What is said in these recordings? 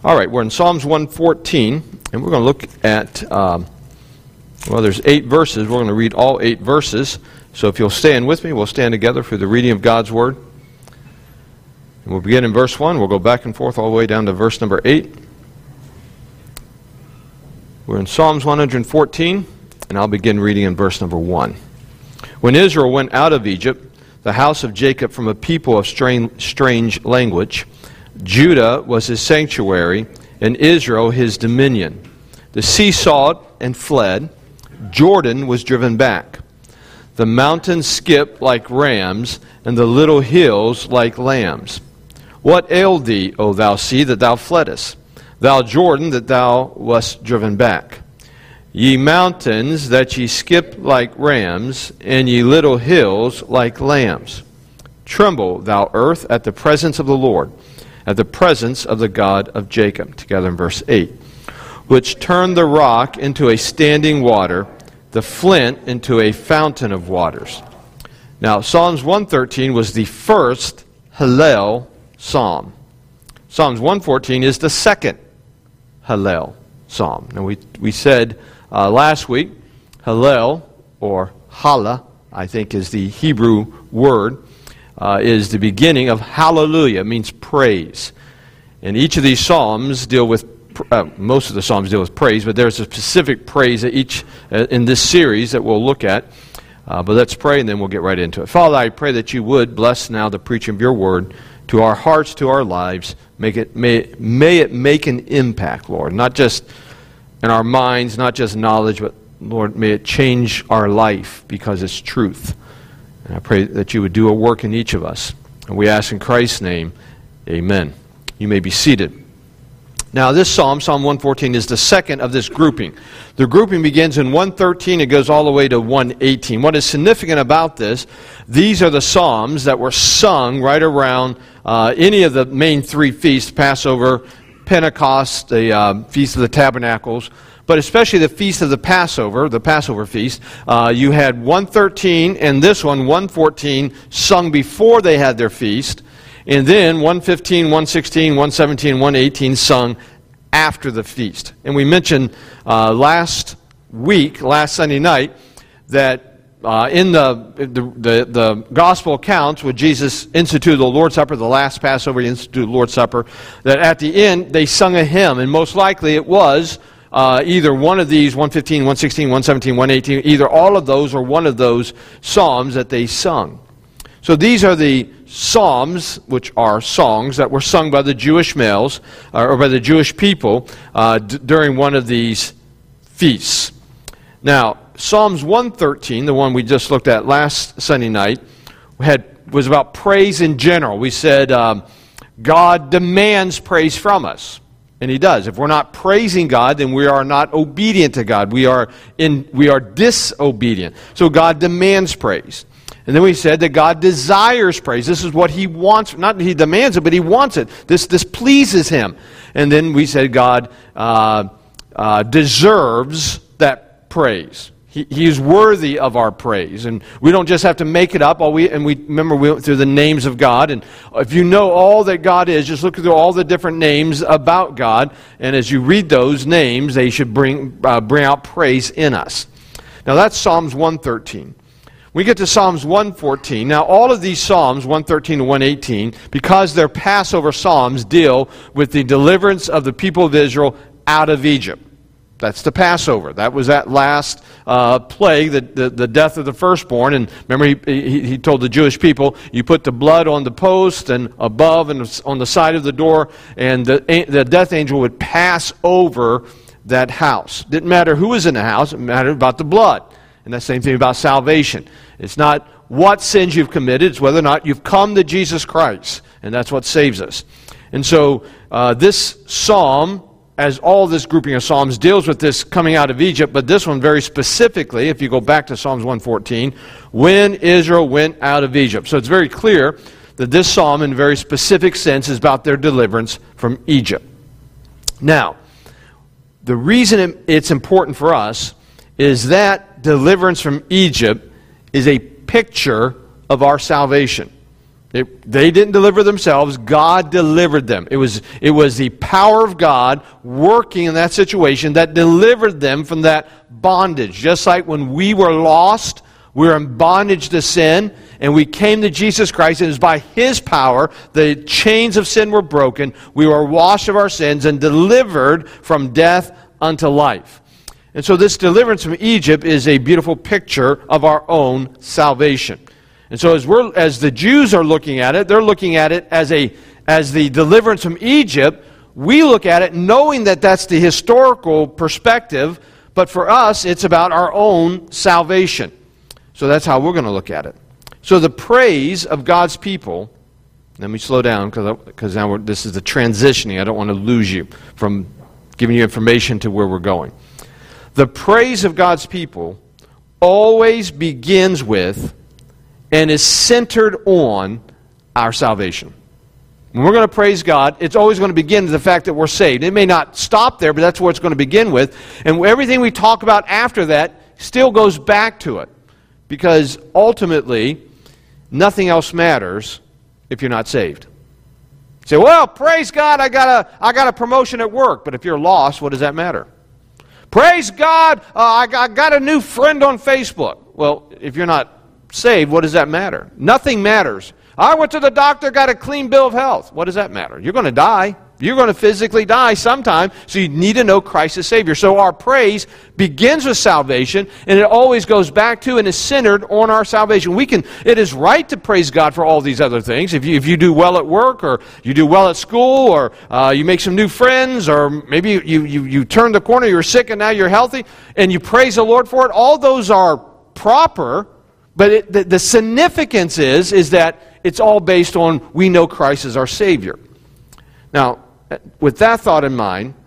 All right, we're in Psalms 114, and we're going to look at, there's 8 verses. We're going to read all 8 verses. So if you'll stand with me, we'll stand together for the reading of God's Word. And we'll begin in verse 1. We'll go back and forth all the way down to verse number 8. We're in Psalms 114, and I'll begin reading in verse number 1. When Israel went out of Egypt, the house of Jacob from a people of strange language, Judah was his sanctuary, and Israel his dominion. The sea saw it and fled. Jordan was driven back. The mountains skipped like rams, and the little hills like lambs. What ailed thee, O thou sea, that thou fleddest? Thou Jordan, that thou wast driven back? Ye mountains, that ye skipped like rams, and ye little hills like lambs. Tremble, thou earth, at the presence of the Lord, at the presence of the God of Jacob. Together in verse 8. Which turned the rock into a standing water, the flint into a fountain of waters. Now, Psalms 113 was the first Hallel psalm. Psalms 114 is the second Hallel psalm. Now, we said last week, Hallel, or Hala, I think is the Hebrew word, is the beginning of hallelujah. It means praise. And each of these psalms deal with, most of the psalms deal with praise, but there's a specific praise at each in this series that we'll look at. But let's pray and then we'll get right into it. Father, I pray that you would bless now the preaching of your word to our hearts, to our lives. May it make an impact, Lord, not just in our minds, not just knowledge, but Lord, may it change our life because it's truth. And I pray that you would do a work in each of us. And we ask in Christ's name, amen. You may be seated. Now this psalm, Psalm 114, is the second of this grouping. The grouping begins in 113, it goes all the way to 118. What is significant about this, these are the psalms that were sung right around any of the main 3 feasts, Passover, Pentecost, the Feast of the Tabernacles, but especially the Feast of the Passover feast. You had 113 and this one, 114, sung before they had their feast. And then 115, 116, 117, 118 sung after the feast. And we mentioned last Sunday night, that in the gospel accounts where Jesus instituted the Lord's Supper, the last Passover he instituted the Lord's Supper, that at the end they sung a hymn, and most likely it was either one of these, 115, 116, 117, 118, either all of those or one of those psalms that they sung. So these are the psalms, which are songs that were sung by the Jewish males, or by the Jewish people, during one of these feasts. Now, Psalms 113, the one we just looked at last Sunday night, was about praise in general. We said God demands praise from us. And he does. If we're not praising God, then we are not obedient to God. We are disobedient. So God demands praise. And then we said that God desires praise. This is what he wants. Not he demands it, but he wants it. This pleases him. And then we said God deserves that praise. He is worthy of our praise. And we don't just have to make it up. We went through the names of God. And if you know all that God is, just look through all the different names about God. And as you read those names, they should bring out praise in us. Now that's Psalms 113. We get to Psalms 114. Now, all of these Psalms, 113 to 118, because they're Passover Psalms, deal with the deliverance of the people of Israel out of Egypt. That's the Passover. That was that last plague, the death of the firstborn. And remember, he told the Jewish people, you put the blood on the post and above and on the side of the door, and the death angel would pass over that house. Didn't matter who was in the house, it mattered about the blood. And the same thing about salvation. It's not what sins you've committed, it's whether or not you've come to Jesus Christ. And that's what saves us. And so this psalm, as all this grouping of psalms, deals with this coming out of Egypt, but this one very specifically, if you go back to Psalms 114, when Israel went out of Egypt. So it's very clear that this psalm, in a very specific sense, is about their deliverance from Egypt. Now, the reason it's important for us is that deliverance from Egypt is a picture of our salvation. They didn't deliver themselves. God delivered them. It was the power of God working in that situation that delivered them from that bondage. Just like when we were lost, we were in bondage to sin, and we came to Jesus Christ, and it was by His power the chains of sin were broken. We were washed of our sins and delivered from death unto life. And so this deliverance from Egypt is a beautiful picture of our own salvation. And so as the Jews are looking at it, they're looking at it as the deliverance from Egypt. We look at it knowing that that's the historical perspective, but for us it's about our own salvation. So that's how we're going to look at it. So the praise of God's people, let me slow down because now this is the transitioning. I don't want to lose you from giving you information to where we're going. The praise of God's people always begins with and is centered on our salvation. When we're going to praise God, it's always going to begin with the fact that we're saved. It may not stop there, but that's where it's going to begin with. And everything we talk about after that still goes back to it. Because ultimately, nothing else matters if you're not saved. You say, well, praise God, I got a promotion at work. But if you're lost, what does that matter? Praise God, I got a new friend on Facebook. Well, if you're not saved, what does that matter? Nothing matters. I went to the doctor, got a clean bill of health. What does that matter? You're going to die. You're going to physically die sometime, so you need to know Christ as Savior. So our praise begins with salvation, and it always goes back to and is centered on our salvation. It is right to praise God for all these other things. If you do well at work, or you do well at school, or you make some new friends, or maybe you turn the corner, you're sick and now you're healthy, and you praise the Lord for it, all those are proper, but the significance is that it's all based on we know Christ as our Savior. Now, with that thought in mind,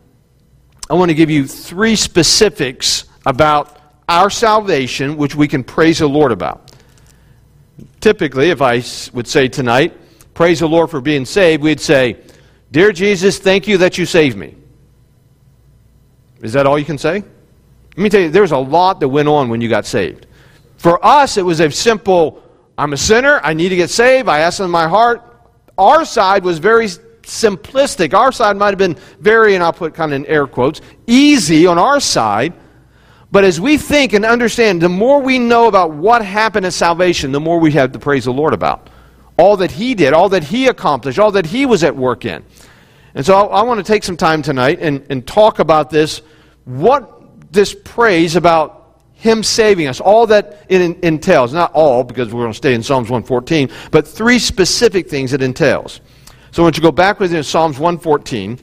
I want to give you 3 specifics about our salvation, which we can praise the Lord about. Typically, if I would say tonight, praise the Lord for being saved, we'd say, Dear Jesus, thank you that you saved me. Is that all you can say? Let me tell you, there's a lot that went on when you got saved. For us, it was a simple, I'm a sinner, I need to get saved, I asked in my heart. Our side was very simplistic. Our side might have been very, and I'll put kind of in air quotes, easy on our side. But as we think and understand, the more we know about what happened in salvation, the more we have to praise the Lord about. All that He did, all that He accomplished, all that He was at work in. And so I want to take some time tonight and talk about this, what this praise about Him saving us, all that it entails. Not all, because we're going to stay in Psalms 114, but 3 specific things it entails. So I want you to go back with me to Psalms 114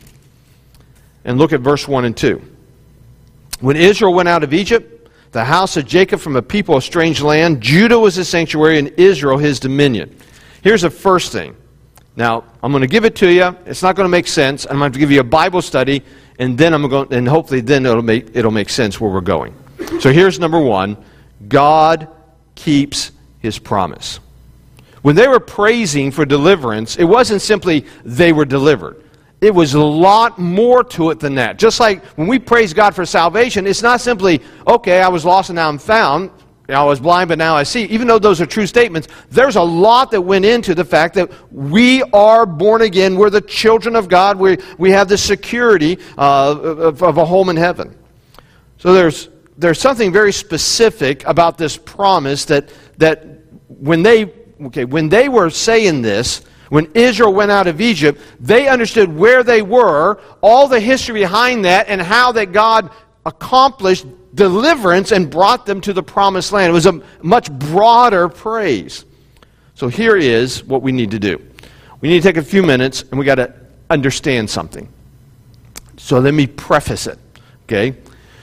and look at verse 1 and 2. When Israel went out of Egypt, the house of Jacob from a people of strange land, Judah was his sanctuary and Israel his dominion. Here's the first thing. Now, I'm going to give it to you. It's not going to make sense. I'm going to give you a Bible study, and then and hopefully then it'll make sense where we're going. So here's number 1. God keeps His promise. When they were praising for deliverance, it wasn't simply they were delivered. It was a lot more to it than that. Just like when we praise God for salvation, it's not simply, okay, I was lost and now I'm found. I was blind but now I see. Even though those are true statements, there's a lot that went into the fact that we are born again. We're the children of God. We have the security of a home in heaven. So there's something very specific about this promise that when they were saying this, when Israel went out of Egypt, they understood where they were, all the history behind that, and how that God accomplished deliverance and brought them to the promised land. It was a much broader praise. So here is what we need to do. We need to take a few minutes, and we got to understand something. So let me preface it, okay?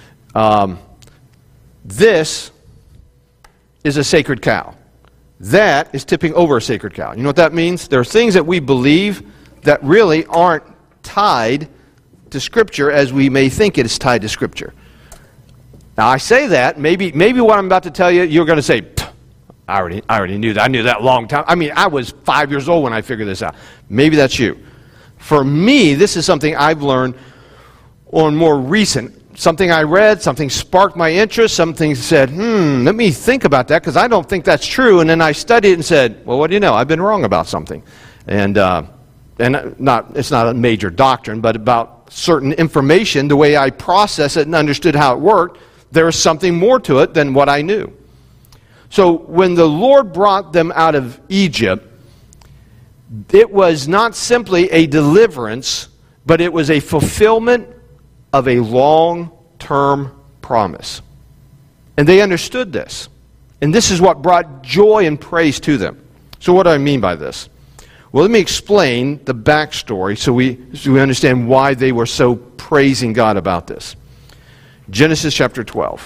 This is a sacred cow. That is tipping over a sacred cow. You know what that means? There are things that we believe that really aren't tied to Scripture as we may think it is tied to Scripture. Now I say that, maybe what I'm about to tell you, you're going to say, I already knew that. I knew that a long time. I mean, I was 5 years old when I figured this out. Maybe that's you. For me, this is something I've learned on more recent something I read, something sparked my interest, something said, let me think about that because I don't think that's true. And then I studied it and said, well, what do you know? I've been wrong about something. And it's not a major doctrine, but about certain information, the way I processed it and understood how it worked, there was something more to it than what I knew. So when the Lord brought them out of Egypt, it was not simply a deliverance, but it was a fulfillment of a long-term promise. And they understood this. And this is what brought joy and praise to them. So what do I mean by this? Well, let me explain the backstory so we understand why they were so praising God about this. Genesis chapter 12.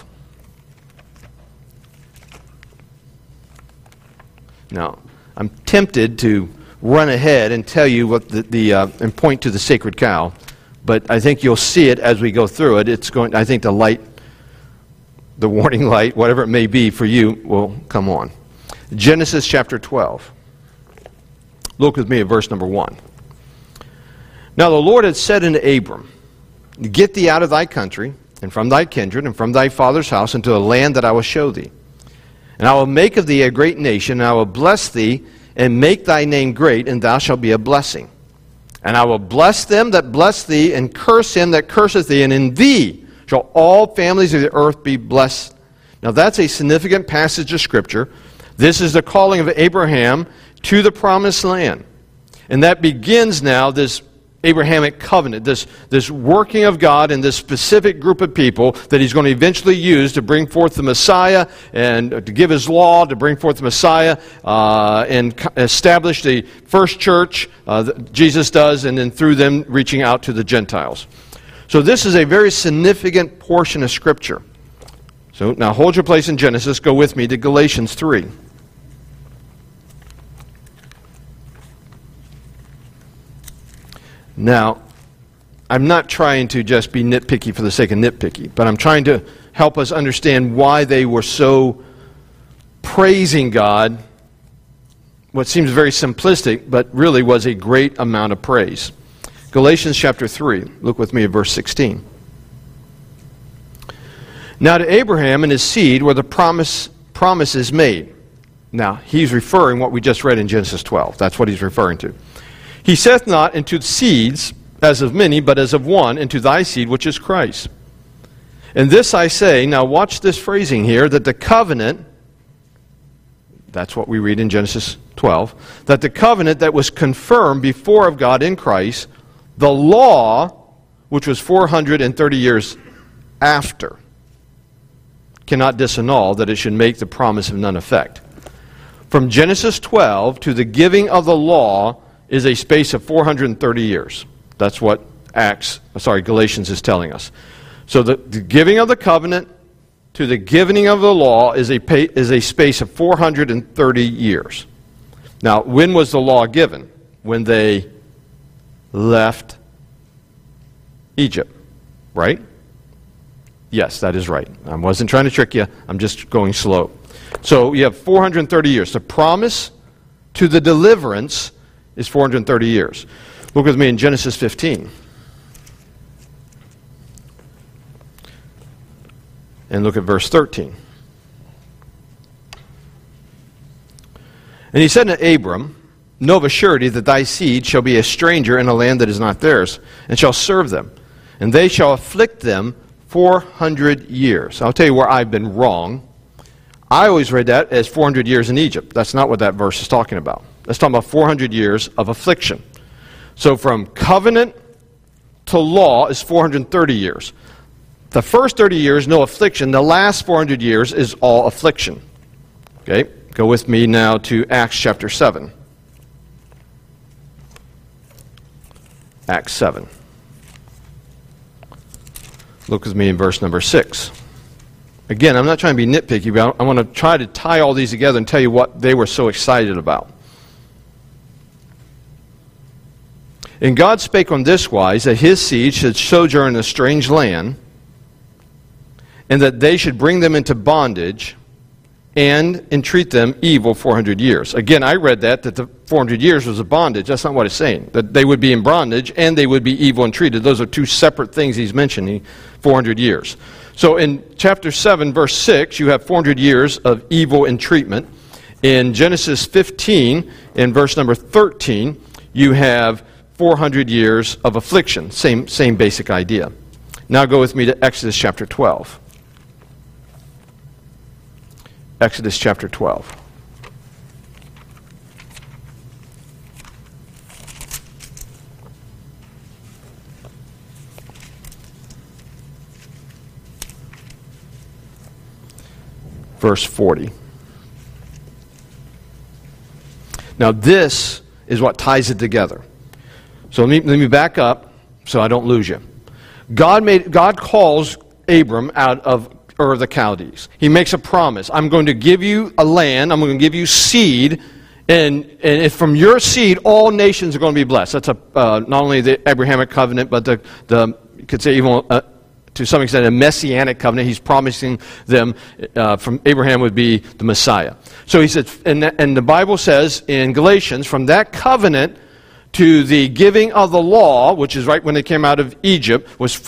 Now, I'm tempted to run ahead and tell you what and point to the sacred cow, but I think you'll see it as we go through it. I think the warning light, whatever it may be for you, will come on. Genesis chapter 12. Look with me at verse number 1. Now the Lord had said unto Abram, Get thee out of thy country, and from thy kindred, and from thy father's house, into a land that I will show thee. And I will make of thee a great nation, and I will bless thee, and make thy name great, and thou shalt be a blessing. And I will bless them that bless thee, and curse him that curseth thee, and in thee shall all families of the earth be blessed. Now that's a significant passage of Scripture. This is the calling of Abraham to the promised land. And that begins now this Abrahamic covenant, this working of God in this specific group of people that he's going to eventually use to bring forth the Messiah and to give his law, to bring forth the Messiah and establish the first church that Jesus does, and then through them reaching out to the Gentiles. So this is a very significant portion of Scripture. So now hold your place in Genesis. Go with me to Galatians 3. Now, I'm not trying to just be nitpicky for the sake of nitpicky, but I'm trying to help us understand why they were so praising God, what seems very simplistic, but really was a great amount of praise. Galatians chapter 3, look with me at verse 16. Now to Abraham and his seed were the promises made. Now, he's referring what we just read in Genesis 12. That's what he's referring to. He saith not into seeds as of many, but as of one, into thy seed, which is Christ. And this I say, now watch this phrasing here, that the covenant, that's what we read in Genesis 12, that the covenant that was confirmed before of God in Christ, the law, which was 430 years after, cannot disannul that it should make the promise of none effect. From Genesis 12 to the giving of the law is a space of 430 years. That's what Galatians is telling us. So the giving of the covenant to the giving of the law is a space of 430 years. Now, when was the law given? When they left Egypt, right? Yes, that is right. I wasn't trying to trick you. I'm just going slow. So you have 430 years. The promise to the deliverance is 430 years. Look with me in Genesis 15. And look at verse 13. And he said to Abram, Know of a surety that thy seed shall be a stranger in a land that is not theirs, and shall serve them. And they shall afflict them 400 years. I'll tell you where I've been wrong. I always read that as 400 years in Egypt. That's not what that verse is talking about. That's talking about 400 years of affliction. So from covenant to law is 430 years. The first 30 years, no affliction. The last 400 years is all affliction. Okay, go with me now to Acts chapter 7. Acts 7. Look with me in verse number 6. Again, I'm not trying to be nitpicky, but I want to try to tie all these together and tell you what they were so excited about. And God spake on this wise, that his seed should sojourn in a strange land, and that they should bring them into bondage, and entreat them evil 400 years. Again, I read that 400 years was a bondage. That's not what it's saying. That they would be in bondage and they would be evil and treated. Those are two separate things he's mentioning, 400 years. So in chapter 7, verse 6, you have 400 years of evil and treatment. In Genesis 15, in verse number 13, you have 400 years of affliction. Same basic idea. Now go with me to Exodus chapter 12. Exodus chapter 12. Verse 40. Now this is what ties it together. So let me back up so I don't lose you. God calls Abram out of Ur of the Chaldees. He makes a promise. I'm going to give you a land. I'm going to give you seed. And from your seed, all nations are going to be blessed. That's not only the Abrahamic covenant, but the you could say even to some extent a messianic covenant. He's promising them from Abraham would be the Messiah. So he said, and the Bible says in Galatians, from that covenant to the giving of the law, which is right when they came out of Egypt, was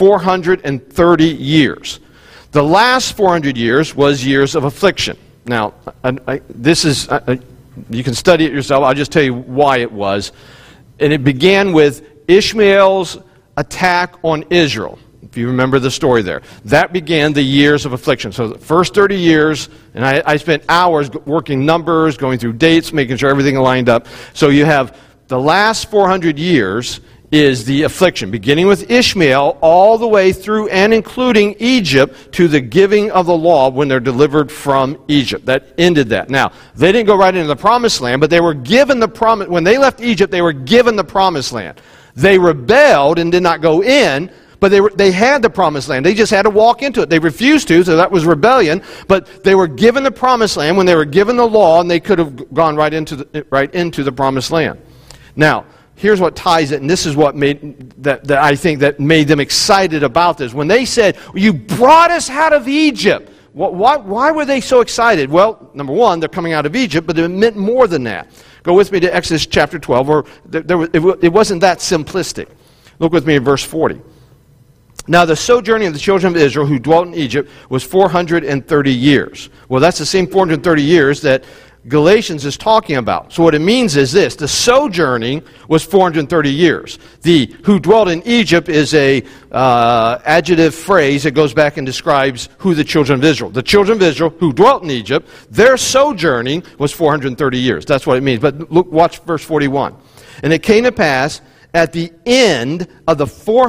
430 years. The last 400 years was years of affliction. Now, this is, you can study it yourself. I'll just tell you why it was. And it began with Ishmael's attack on Israel. If you remember the story there. That began the years of affliction. So the first 30 years, and I spent hours working numbers, going through dates, making sure everything lined up. So you have the last 400 years is the affliction, beginning with Ishmael all the way through and including Egypt to the giving of the law when they're delivered from Egypt. That ended that. Now, they didn't go right into the promised land, but they were given the promise. When they left Egypt, they were given the promised land. They rebelled and did not go in, but they had the promised land. They just had to walk into it. They refused to, so that was rebellion. But they were given the promised land when they were given the law, and they could have gone right into the promised land. Now, here's what ties it, and this is what made that I think that made them excited about this. When they said, "You brought us out of Egypt," why were they so excited? Well, number one, they're coming out of Egypt, but it meant more than that. Go with me to Exodus chapter 12, where it wasn't that simplistic. Look with me in verse 40. Now the sojourning of the children of Israel who dwelt in Egypt was 430 years. Well, that's the same 430 years that Galatians is talking about. So what it means is this. The sojourning was 430 years. The who dwelt in Egypt is a adjective phrase that goes back and describes who the children of Israel. The children of Israel who dwelt in Egypt, their sojourning was 430 years. That's what it means. But look, watch verse 41. And it came to pass at the end of the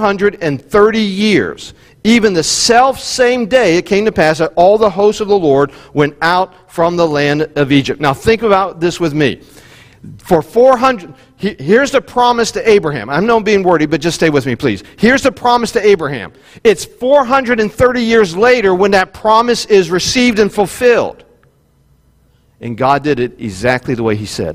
430 years, even the self-same day, it came to pass that all the hosts of the Lord went out from the land of Egypt. Now think about this with me. For 400, here's the promise to Abraham. I know I'm being wordy, but just stay with me, please. Here's the promise to Abraham. It's 430 years later when that promise is received and fulfilled. And God did it exactly the way He said.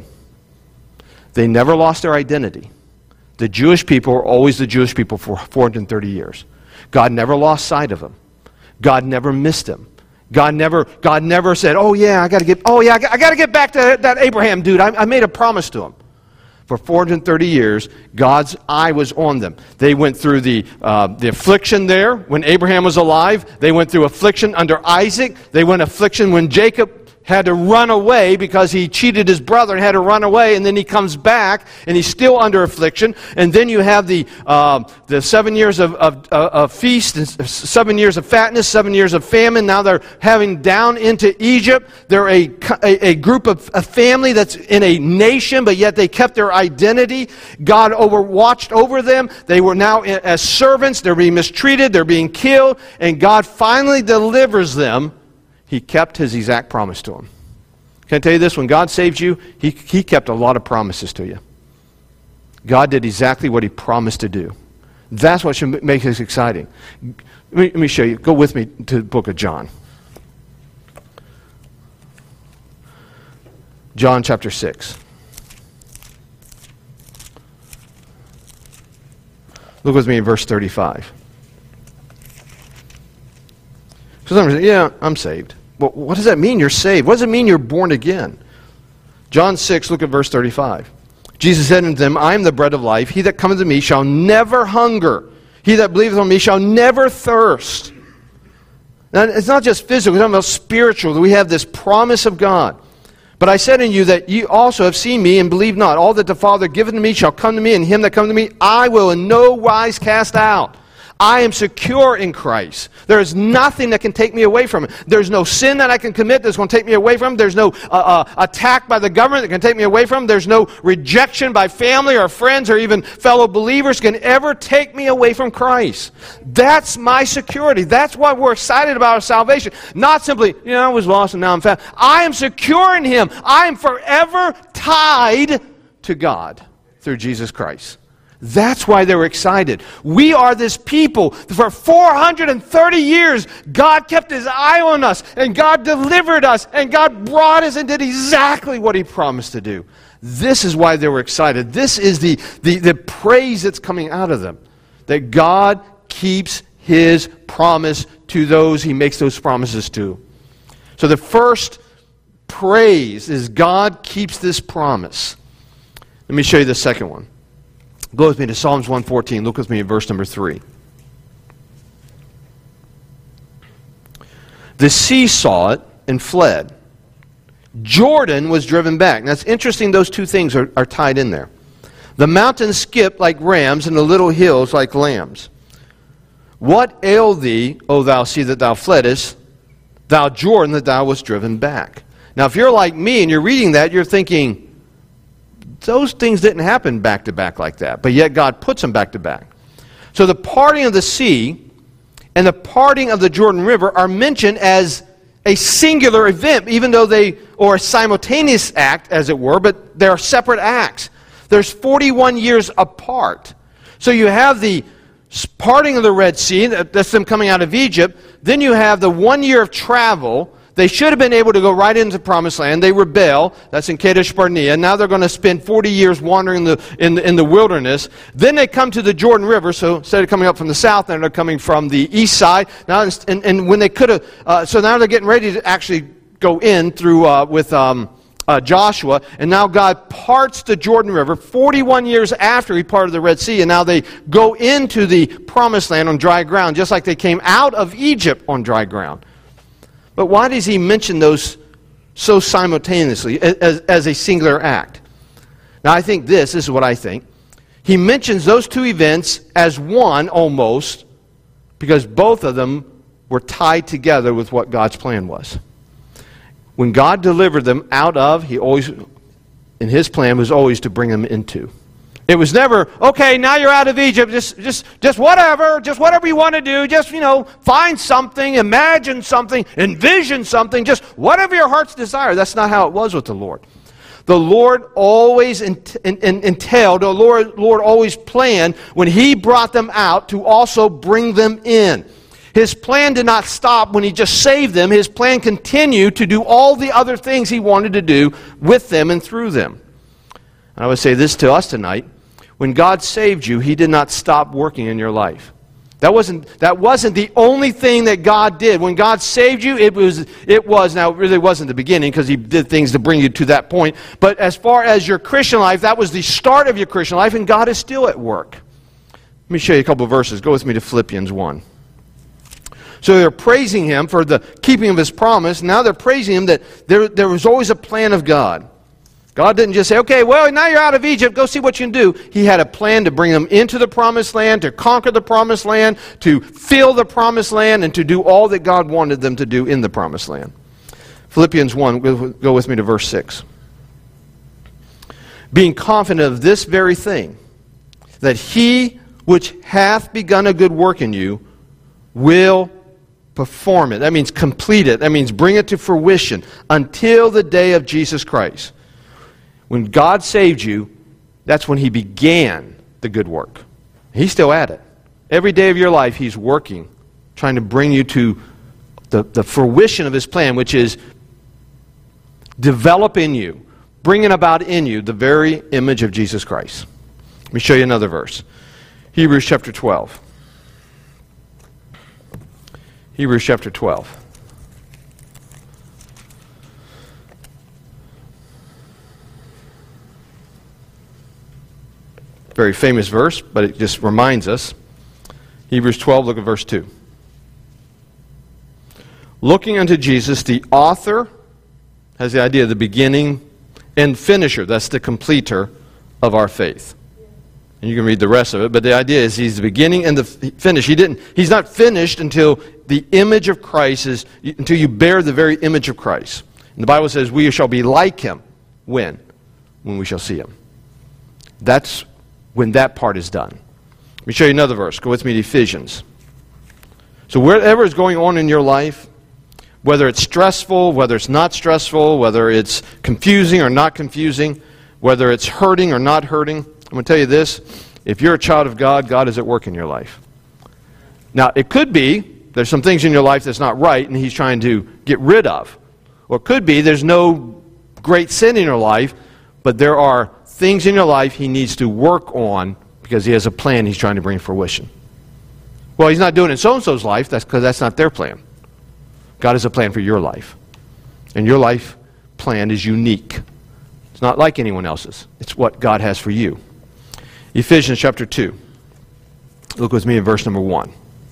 They never lost their identity. The Jewish people were always the Jewish people for 430 years. God never lost sight of them. God never missed them. God never said, "Oh yeah, I got to get back to that Abraham dude. I made a promise to him." For 430 years, God's eye was on them. They went through the affliction there when Abraham was alive. They went through affliction under Isaac. They went affliction when Jacob had to run away because he cheated his brother and had to run away, and then he comes back and he's still under affliction. And then you have the 7 years of feast, and 7 years of fatness, 7 years of famine. Now they're having down into Egypt. They're a group of a family that's in a nation, but yet they kept their identity. God watched over them. They were now as servants. They're being mistreated. They're being killed. And God finally delivers them. He kept His exact promise to them. Can I tell you this? When God saved you, He kept a lot of promises to you. God did exactly what He promised to do. That's what should make this exciting. Let me show you. Go with me to the book of John. John chapter 6. Look with me in verse 35. So some say, "Yeah, I'm saved." Well, what does that mean you're saved? What does it mean you're born again? John 6, look at verse 35. Jesus said unto them, I am the bread of life. He that cometh to me shall never hunger. He that believeth on me shall never thirst. Now, it's not just physical, we're talking about spiritual. We have this promise of God. But I said unto you that ye also have seen me and believe not. All that the Father giveth to me shall come to me, and him that cometh to me I will in no wise cast out. I am secure in Christ. There is nothing that can take me away from it. There's no sin that I can commit that's going to take me away from it. There's no attack by the government that can take me away from it. There's no rejection by family or friends or even fellow believers can ever take me away from Christ. That's my security. That's why we're excited about our salvation. Not simply, I was lost and now I'm found. I am secure in Him. I am forever tied to God through Jesus Christ. That's why they were excited. We are this people. For 430 years, God kept His eye on us, and God delivered us, and God brought us and did exactly what He promised to do. This is why they were excited. This is the praise that's coming out of them. That God keeps His promise to those He makes those promises to. So the first praise is God keeps this promise. Let me show you the second one. Go with me to Psalms 114. Look with me at verse number 3. The sea saw it and fled. Jordan was driven back. Now it's interesting those two things are tied in there. The mountains skipped like rams and the little hills like lambs. What ailed thee, O thou sea that thou fleddest, thou Jordan that thou wast driven back? Now if you're like me and you're reading that, you're thinking, those things didn't happen back to back like that, but yet God puts them back to back. So the parting of the sea and the parting of the Jordan River are mentioned as a singular event, even though or a simultaneous act, as it were, but they are separate acts. There's 41 years apart. So you have the parting of the Red Sea, that's them coming out of Egypt. Then you have the 1 year of travel. They should have been able to go right into the Promised Land. They rebel. That's in Kadesh Barnea. Now they're going to spend 40 years wandering in the wilderness. Then they come to the Jordan River. So instead of coming up from the south, they're coming from the east side. Now, and when they could have, so now they're getting ready to actually go in through with Joshua. And now God parts the Jordan River 41 years after He parted the Red Sea. And now they go into the Promised Land on dry ground, just like they came out of Egypt on dry ground. But why does He mention those so simultaneously as a singular act? Now I think this is what I think. He mentions those two events as one almost because both of them were tied together with what God's plan was. When God delivered them out of, and His plan was always to bring them into. It was never, okay, now you're out of Egypt, just whatever you want to do, just, find something, imagine something, envision something, just whatever your heart's desire. That's not how it was with the Lord. The Lord always entailed, the Lord always planned when He brought them out to also bring them in. His plan did not stop when He just saved them. His plan continued to do all the other things He wanted to do with them and through them. And I would say this to us tonight. When God saved you, He did not stop working in your life. That wasn't the only thing that God did. When God saved you, it was now it really wasn't the beginning because He did things to bring you to that point. But as far as your Christian life, that was the start of your Christian life, and God is still at work. Let me show you a couple of verses. Go with me to Philippians 1. So they're praising Him for the keeping of His promise. Now they're praising Him that there was always a plan of God. God didn't just say, okay, well, now you're out of Egypt, go see what you can do. He had a plan to bring them into the Promised Land, to conquer the Promised Land, to fill the Promised Land, and to do all that God wanted them to do in the Promised Land. Philippians 1, go with me to verse 6. Being confident of this very thing, that He which hath begun a good work in you will perform it. That means complete it. That means bring it to fruition until the day of Jesus Christ. When God saved you, that's when He began the good work. He's still at it. Every day of your life, He's working, trying to bring you to the fruition of His plan, which is develop in you, bringing about in you the very image of Jesus Christ. Let me show you another verse. Hebrews chapter 12. Hebrews chapter 12. very famous verse, but it just reminds us. Hebrews 12, look at verse 2. Looking unto Jesus, the author, has the idea of the beginning, and finisher, that's the completer of our faith. And you can read the rest of it, but the idea is he's the beginning and the finish. He's not finished until the image of Christ until you bear the very image of Christ. And the Bible says we shall be like him. When? When we shall see him. That's when that part is done. Let me show you another verse. Go with me to Ephesians. So whatever is going on in your life, whether it's stressful, whether it's not stressful, whether it's confusing or not confusing, whether it's hurting or not hurting, I'm going to tell you this. If you're a child of God, God is at work in your life. Now, it could be there's some things in your life that's not right and he's trying to get rid of. Or it could be there's no great sin in your life, but there are things in your life he needs to work on because he has a plan he's trying to bring to fruition. Well, he's not doing it in so-and-so's life. That's because that's not their plan. God has a plan for your life. And your life plan is unique. It's not like anyone else's. It's what God has for you. Ephesians chapter 2. Look with me in verse number 1.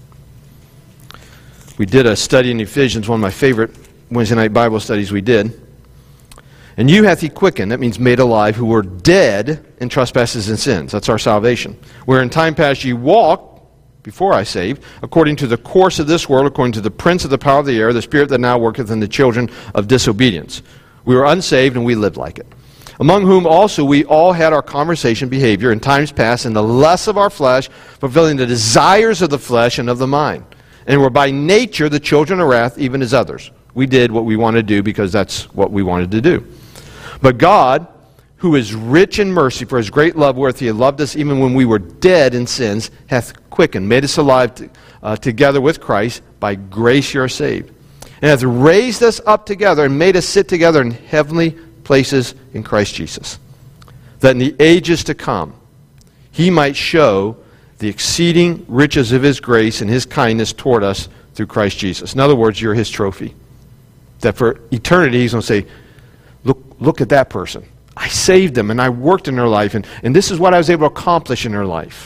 We did a study in Ephesians, one of my favorite Wednesday night Bible studies we did. And you hath he quickened, that means made alive, who were dead in trespasses and sins. That's our salvation. Where in time past ye walked, before I saved, according to the course of this world, according to the prince of the power of the air, the spirit that now worketh in the children of disobedience. We were unsaved and we lived like it. Among whom also we all had our conversation, behavior, in times past, in the lusts of our flesh, fulfilling the desires of the flesh and of the mind. And were by nature the children of wrath, even as others. We did what we wanted to do because that's what we wanted to do. But God, who is rich in mercy, for his great love wherewith he loved us, even when we were dead in sins, hath quickened, made us alive together with Christ. By grace you are saved. And hath raised us up together and made us sit together in heavenly places in Christ Jesus, that in the ages to come he might show the exceeding riches of his grace and his kindness toward us through Christ Jesus. In other words, you're his trophy. That for eternity he's going to say, look at that person. I saved them and I worked in their life and this is what I was able to accomplish in their life.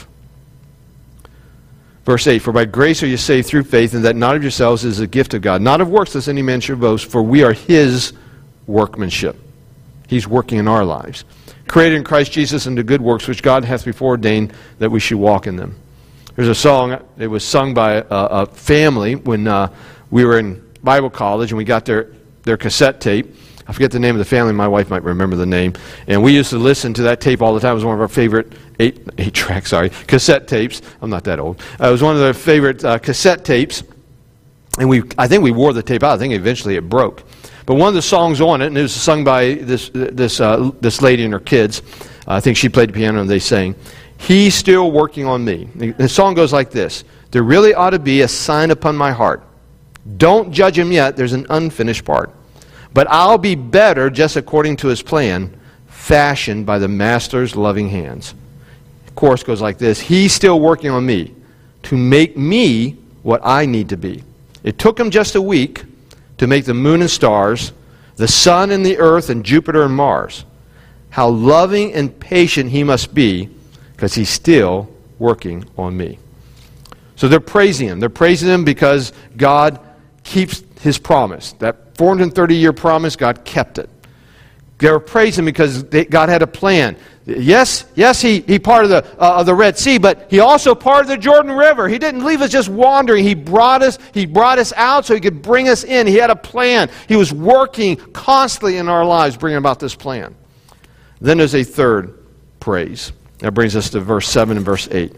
Verse 8, for by grace are you saved through faith, and that not of yourselves is a gift of God, not of works lest any man should boast, for we are his workmanship. He's working in our lives. Created in Christ Jesus unto good works, which God hath before ordained that we should walk in them. There's a song, it was sung by a family when we were in Bible college and we got their cassette tape. I forget the name of the family. My wife might remember the name. And we used to listen to that tape all the time. It was one of our favorite cassette tapes. I'm not that old. It was one of their favorite cassette tapes. And I think we wore the tape out. I think eventually it broke. But one of the songs on it, and it was sung by this lady and her kids. I think she played the piano and they sang, He's still working on me. The song goes like this. There really ought to be a sign upon my heart. Don't judge him yet. There's an unfinished part. But I'll be better just according to his plan, fashioned by the master's loving hands. The chorus goes like this. He's still working on me to make me what I need to be. It took him just a week to make the moon and stars, the sun and the earth and Jupiter and Mars. How loving and patient he must be because he's still working on me. So they're praising him. They're praising him because God keeps his promise. That 430-year promise, God kept it. They were praising him because God had a plan. Yes, he parted the Red Sea, but he also parted the Jordan River. He didn't leave us just wandering. He brought us out so he could bring us in. He had a plan. He was working constantly in our lives, bringing about this plan. Then there's a third praise. That brings us to verse 7 and verse 8.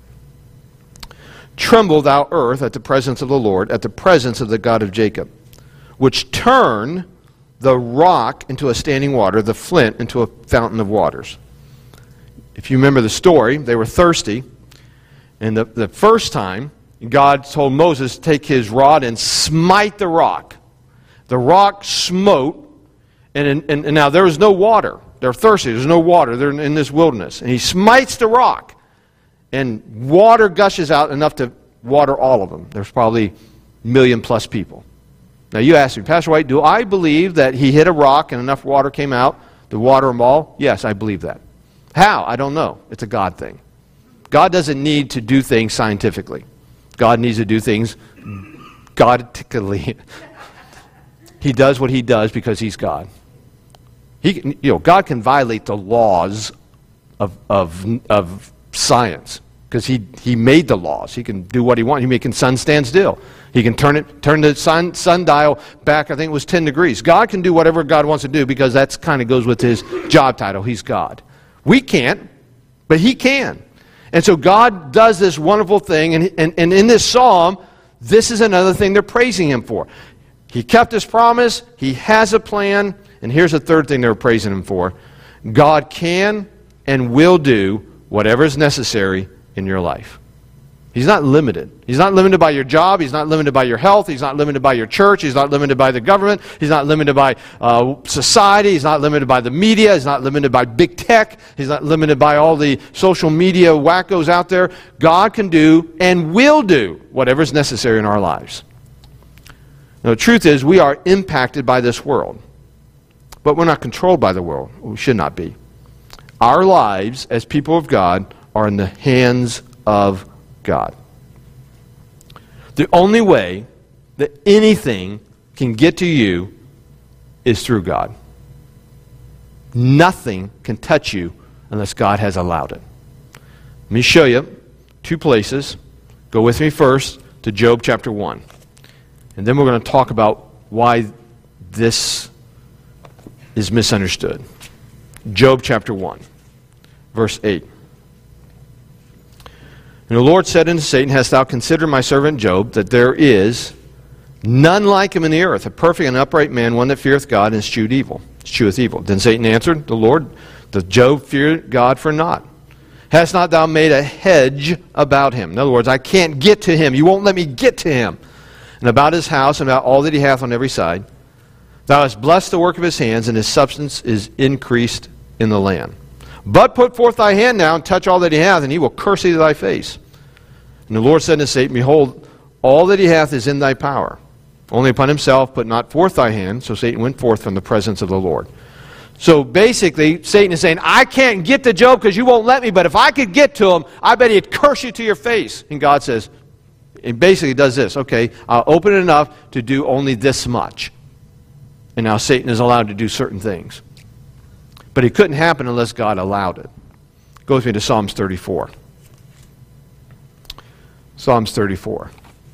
Tremble, thou earth, at the presence of the Lord, at the presence of the God of Jacob, which turned the rock into a standing water, the flint into a fountain of waters. If you remember the story, they were thirsty. And the first time, God told Moses to take his rod and smite the rock. The rock smote, and now there was no water. They're thirsty. There's no water. They're in this wilderness. And he smites the rock. And water gushes out enough to water all of them. There's probably 1 million plus people. Now you ask me, Pastor White, do I believe that he hit a rock and enough water came out to water them all? Yes, I believe that. How? I don't know. It's a God thing. God doesn't need to do things scientifically. God needs to do things godically. He does what he does because he's God. God can violate the laws of science because he made the laws. He can do what he wants. He can sun stand still. He can turn the sundial back. I think it was 10 degrees. God can do whatever God wants to do because that kind of goes with his job title. He's God. We can't, but he can. And so God does this wonderful thing, and in this psalm, this is another thing they're praising him for. He kept his promise, he has a plan, and here's the third thing they're praising him for. God can and will do whatever is necessary in your life. He's not limited. He's not limited by your job. He's not limited by your health. He's not limited by your church. He's not limited by the government. He's not limited by society. He's not limited by the media. He's not limited by big tech. He's not limited by all the social media wackos out there. God can do and will do whatever is necessary in our lives. Now, the truth is, we are impacted by this world, but we're not controlled by the world. We should not be. Our lives as people of God are in the hands of God. The only way that anything can get to you is through God. Nothing can touch you unless God has allowed it. Let me show you two places. Go with me first to Job chapter 1. And then we're going to talk about why this is misunderstood. Job chapter 1, verse 8. And the Lord said unto Satan, Hast thou considered my servant Job, that there is none like him in the earth, a perfect and upright man, one that feareth God and escheweth evil. Then Satan answered the Lord, Doth Job fear God for naught? Hast not thou made a hedge about him? In other words, I can't get to him. You won't let me get to him. And about his house, and about all that he hath on every side. Thou hast blessed the work of his hands, and his substance is increased in the land. But put forth thy hand now, and touch all that he hath, and he will curse thee to thy face. And the Lord said unto Satan, Behold, all that he hath is in thy power. Only upon himself put not forth thy hand. So Satan went forth from the presence of the Lord. So basically, Satan is saying, I can't get to Job because you won't let me, but if I could get to him, I bet he'd curse you to your face. And God says, it basically does this. Okay, I'll open it enough to do only this much. And now Satan is allowed to do certain things. But it couldn't happen unless God allowed it. Go with me to Psalms 34. Psalms 34.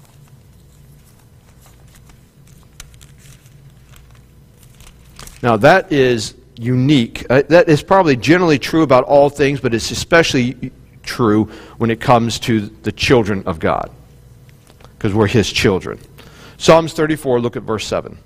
Now that is unique. That is probably generally true about all things, but it's especially true when it comes to the children of God, because we're his children. Psalms 34, look at verse 7.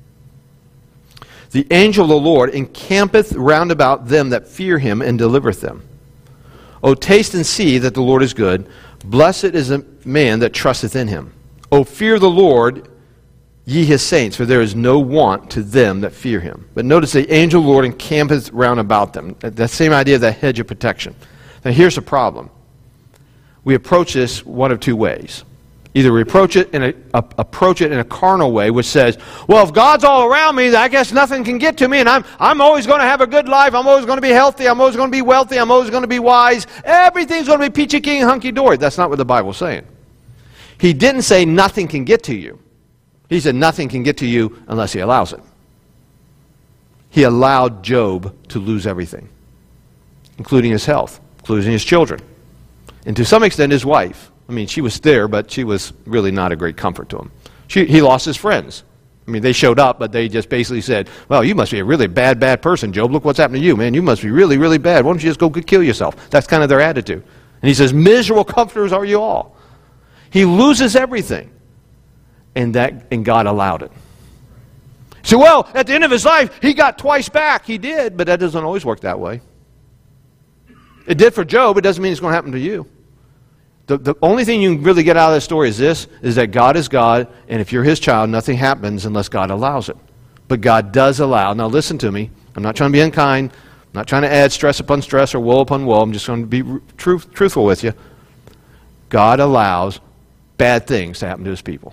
The angel of the Lord encampeth round about them that fear him and delivereth them. O taste and see that the Lord is good. Blessed is a man that trusteth in him. O fear the Lord, ye his saints, for there is no want to them that fear him. But notice the angel of the Lord encampeth round about them. That same idea of that hedge of protection. Now here's the problem. We approach this one of two ways. Either we approach it in a carnal way, which says, well, if God's all around me, I guess nothing can get to me, and I'm always going to have a good life, I'm always going to be healthy, I'm always going to be wealthy, I'm always going to be wise, everything's going to be peachy keen, hunky-dory. That's not what the Bible's saying. He didn't say nothing can get to you. He said nothing can get to you unless he allows it. He allowed Job to lose everything, including his health, including his children, and to some extent his wife. I mean, she was there, but she was really not a great comfort to him. He lost his friends. I mean, they showed up, but they just basically said, well, you must be a really bad person, Job. Look what's happened to you, man. You must be really, really bad. Why don't you just go kill yourself? That's kind of their attitude. And he says, miserable comforters are you all. He loses everything. And God allowed it. So, well, at the end of his life, he got twice back. He did, but that doesn't always work that way. It did for Job. It doesn't mean it's going to happen to you. The only thing you can really get out of this story is this, is that God is God, and if you're his child, nothing happens unless God allows it. But God does allow. Now listen to me. I'm not trying to be unkind. I'm not trying to add stress upon stress or woe upon woe. I'm just going to be truthful with you. God allows bad things to happen to his people.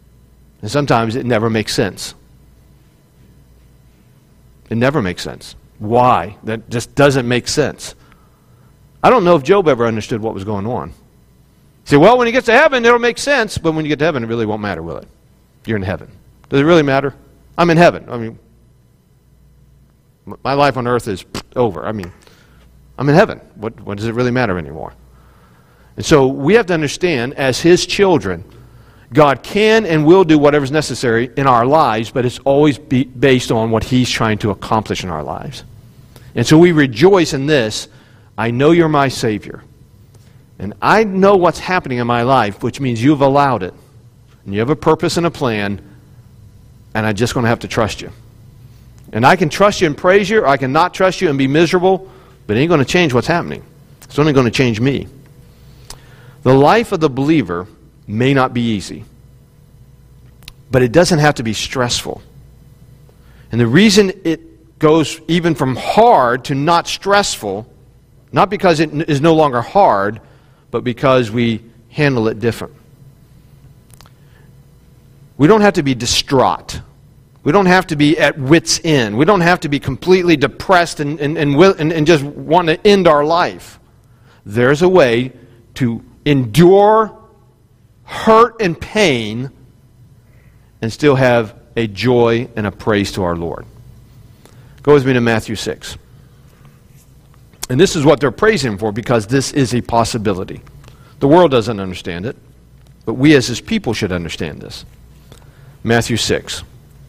And sometimes it never makes sense. It never makes sense. Why? That just doesn't make sense. I don't know if Job ever understood what was going on. You say, well, when he gets to heaven, it'll make sense, but when you get to heaven, it really won't matter, will it? You're in heaven. Does it really matter? I'm in heaven. I mean, my life on earth is over. I mean, I'm in heaven. What does it really matter anymore? And so we have to understand, as His children, God can and will do whatever's necessary in our lives, but it's always based on what He's trying to accomplish in our lives. And so we rejoice in this. I know You're my Savior. And I know what's happening in my life, which means You've allowed it. And You have a purpose and a plan, and I'm just going to have to trust You. And I can trust You and praise You, or I can not trust You and be miserable, but it ain't going to change what's happening. It's only going to change me. The life of the believer may not be easy, but it doesn't have to be stressful. And the reason it goes even from hard to not stressful, not because it is no longer hard, but because we handle it different. We don't have to be distraught. We don't have to be at wit's end. We don't have to be completely depressed and just want to end our life. There's a way to endure hurt and pain and still have a joy and a praise to our Lord. Go with me to Matthew 6. And this is what they're praising Him for, because this is a possibility. The world doesn't understand it, but we as His people should understand this. Matthew 6.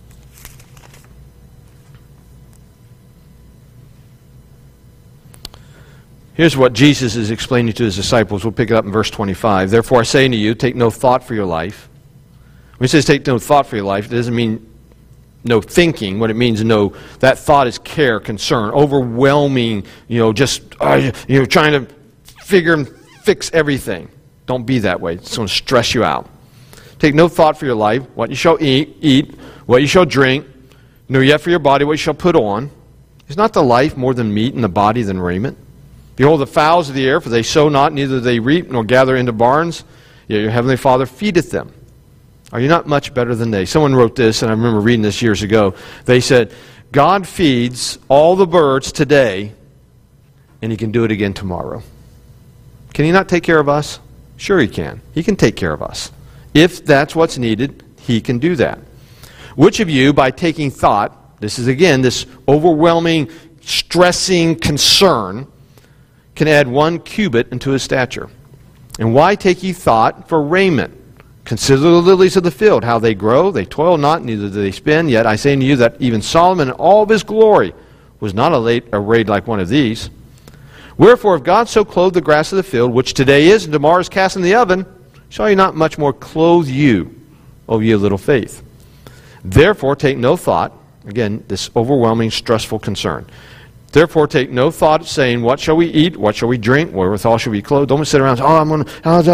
Here's what Jesus is explaining to His disciples. We'll pick it up in verse 25. Therefore I say unto you, take no thought for your life. When He says take no thought for your life, it doesn't mean no thinking. What it means, no, that thought is care, concern, overwhelming, just trying to figure and fix everything. Don't be that way. It's going to stress you out. Take no thought for your life, what you shall eat, what you shall drink, nor yet for your body what you shall put on. Is not the life more than meat, and the body than raiment? Behold the fowls of the air, for they sow not, neither they reap, nor gather into barns, yet your heavenly Father feedeth them. Are you not much better than they? Someone wrote this, and I remember reading this years ago. They said, God feeds all the birds today, and He can do it again tomorrow. Can He not take care of us? Sure He can. He can take care of us. If that's what's needed, He can do that. Which of you, by taking thought, this is again this overwhelming, stressing concern, can add 1 cubit into his stature? And why take ye thought for raiment? Consider the lilies of the field, how they grow. They toil not, neither do they spin. Yet I say unto you that even Solomon in all of his glory was not arrayed like one of these. Wherefore, if God so clothed the grass of the field, which today is and tomorrow is cast in the oven, shall He not much more clothe you, O ye of little faith? Therefore take no thought, again, this overwhelming, stressful concern. Therefore take no thought, saying, what shall we eat? What shall we drink? Wherewithal shall we clothe? Don't sit around and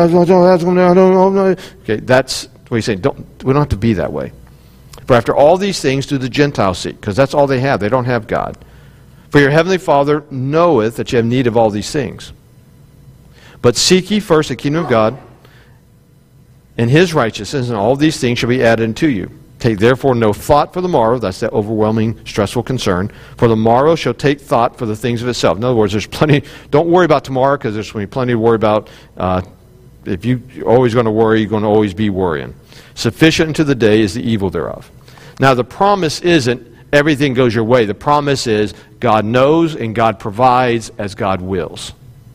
say, okay, that's what He's saying. We don't have to be that way. For after all these things do the Gentiles seek, because that's all they have. They don't have God. For your heavenly Father knoweth that you have need of all these things. But seek ye first the kingdom of God and His righteousness, and all these things shall be added unto you. Take therefore no thought for the morrow. That's that overwhelming, stressful concern. For the morrow shall take thought for the things of itself. In other words, there's plenty. Don't worry about tomorrow, because there's going to be plenty to worry about. If you're always going to worry, you're going to always be worrying. Sufficient unto the day is the evil thereof. Now the promise isn't everything goes your way. The promise is God knows and God provides as God wills.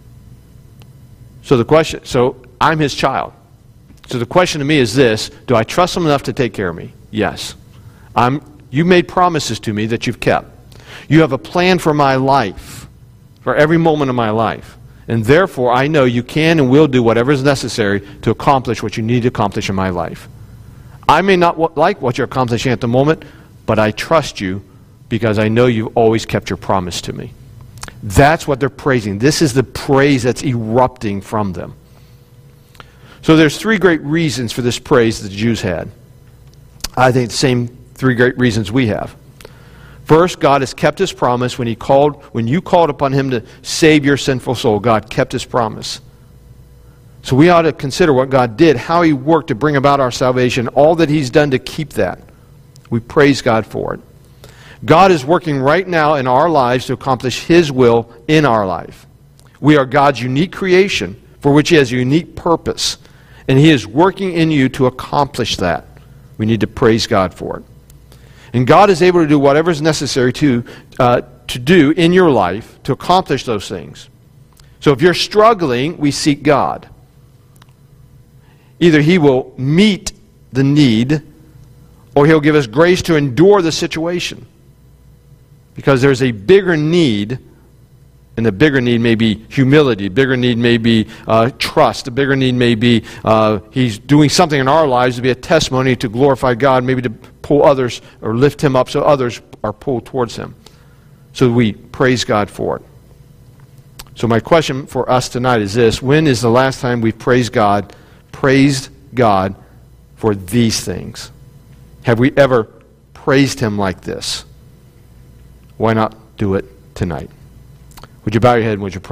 So I'm His child. So the question to me is this: do I trust Him enough to take care of me? Yes. You made promises to me that you've kept. You have a plan for my life, for every moment of my life. And therefore, I know you can and will do whatever is necessary to accomplish what you need to accomplish in my life. I may not like what you're accomplishing at the moment, but I trust you because I know you've always kept your promise to me. That's what they're praising. This is the praise that's erupting from them. So there's 3 great reasons for this praise that the Jews had. I think the same 3 great reasons we have. First, God has kept His promise when you called upon Him to save your sinful soul. God kept His promise. So we ought to consider what God did, how He worked to bring about our salvation, all that He's done to keep that. We praise God for it. God is working right now in our lives to accomplish His will in our life. We are God's unique creation for which He has a unique purpose. And He is working in you to accomplish that. We need to praise God for it. And God is able to do whatever is necessary to do in your life to accomplish those things. So if you're struggling, we seek God. Either He will meet the need, or He'll give us grace to endure the situation. Because there's a bigger need, and the bigger need may be humility, the bigger need may be trust, the bigger need may be He's doing something in our lives to be a testimony to glorify God, maybe to pull others or lift Him up so others are pulled towards Him. So we praise God for it. So my question for us tonight is this: when is the last time we praised God for these things? Have we ever praised Him like this? Why not do it tonight? Would you bow your head and would you pray?